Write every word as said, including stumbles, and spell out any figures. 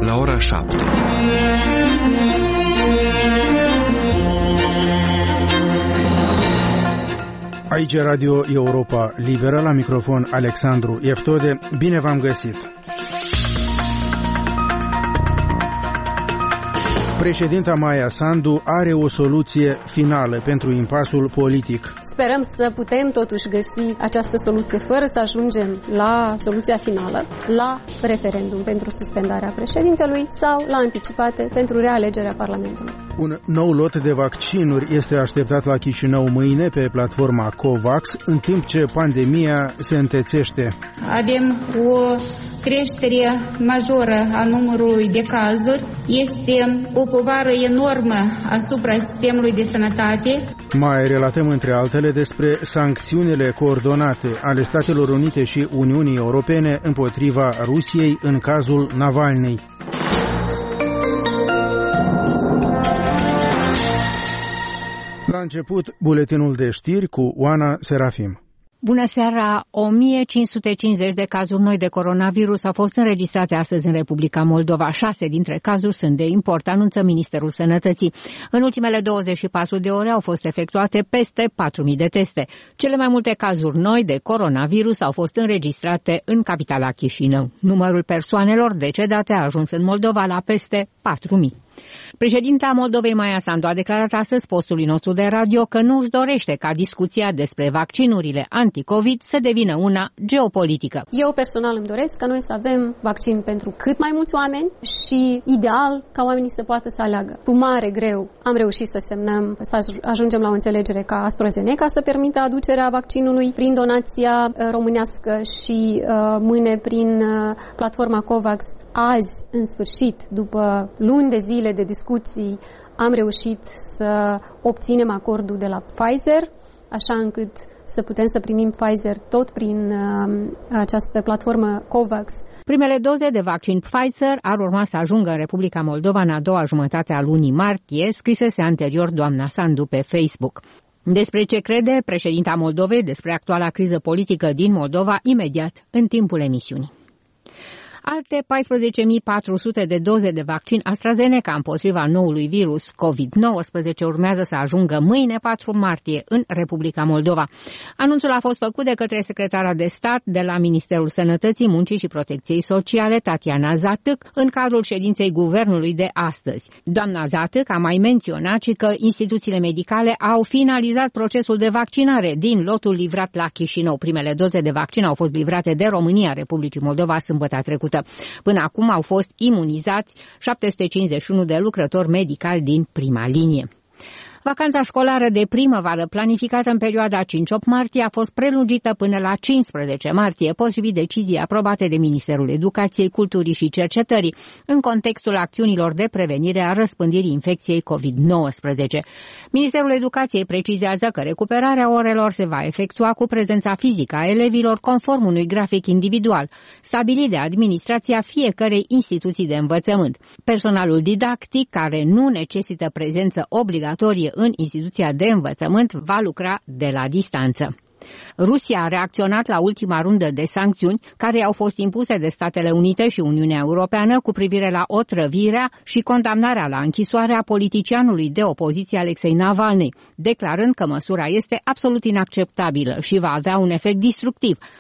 la ora șapte. Aici Radio Europa Liberă, la microfon Alexandru Eftode. Bine v-am găsit! Președinta Maia Sandu are o soluție finală pentru impasul politic. Sperăm să putem totuși găsi această soluție fără să ajungem la soluția finală, la referendum pentru suspendarea președintelui sau la anticipate pentru realegerea Parlamentului. Un nou lot de vaccinuri este așteptat la Chișinău mâine pe platforma COVAX, în timp ce pandemia se întețește. Avem o creștere majoră a numărului de cazuri. Este o povară enormă asupra sistemului de sănătate. Mai relatăm între altele despre sancțiunile coordonate ale Statelor Unite și Uniunii Europene împotriva Rusiei în cazul Navalny. La început, buletinul de știri cu Oana Serafim. Bună seara! o mie cinci sute cincizeci de cazuri noi de coronavirus au fost înregistrate astăzi în Republica Moldova. Șase dintre cazuri sunt de import, anunță Ministerul Sănătății. În ultimele douăzeci și patru de ore au fost efectuate peste patru mii de teste. Cele mai multe cazuri noi de coronavirus au fost înregistrate în capitala Chișinău. Numărul persoanelor decedate a ajuns în Moldova la peste patru mii. Președinta Moldovei Maia Sandu a declarat astăzi postului nostru de radio că nu își dorește ca discuția despre vaccinurile anti-COVID să devină una geopolitică. Eu personal îmi doresc ca noi să avem vaccin pentru cât mai mulți oameni și ideal ca oamenii să poată să aleagă. Cu mare greu am reușit să semnăm, să ajungem la o înțelegere ca AstraZeneca să permită aducerea vaccinului prin donația românească și uh, mâine prin uh, platforma COVAX. Azi, în sfârșit, după luni de zile de discuții, am reușit să obținem acordul de la Pfizer, așa încât să putem să primim Pfizer tot prin uh, această platformă COVAX. Primele doze de vaccin Pfizer ar urma să ajungă în Republica Moldova în a doua jumătate a lunii martie, scrisese anterior doamna Sandu pe Facebook. Despre ce crede președinta Moldovei despre actuala criză politică din Moldova, imediat în timpul emisiunii. Alte paisprezece mii patru sute de doze de vaccin AstraZeneca împotriva noului virus COVID nouăsprezece urmează să ajungă mâine, patru martie, în Republica Moldova. Anunțul a fost făcut de către secretara de stat de la Ministerul Sănătății, Muncii și Protecției Sociale, Tatiana Zatâc, în cadrul ședinței guvernului de astăzi. Doamna Zatâc a mai menționat și că instituțiile medicale au finalizat procesul de vaccinare din lotul livrat la Chișinău. Primele doze de vaccin au fost livrate de România Republicii Moldova sâmbătă trecută. Până acum au fost imunizați șapte sute cincizeci și unu de lucrători medicali din prima linie. Vacanța școlară de primăvară, planificată în perioada cinci opt martie, a fost prelungită până la cincisprezece martie, potrivit deciziei aprobate de Ministerul Educației, Culturii și Cercetării, în contextul acțiunilor de prevenire a răspândirii infecției COVID nouăsprezece. Ministerul Educației precizează că recuperarea orelor se va efectua cu prezența fizică a elevilor, conform unui grafic individual, stabilit de administrația fiecărei instituții de învățământ. Personalul didactic, care nu necesită prezență obligatorie în instituția de învățământ, va lucra de la distanță. Rusia a reacționat la ultima rundă de sancțiuni care au fost impuse de Statele Unite și Uniunea Europeană cu privire la otrăvirea și condamnarea la închisoare a politicianului de opoziție Alexei Navalny, declarând că măsura este absolut inacceptabilă și va avea un efect destructiv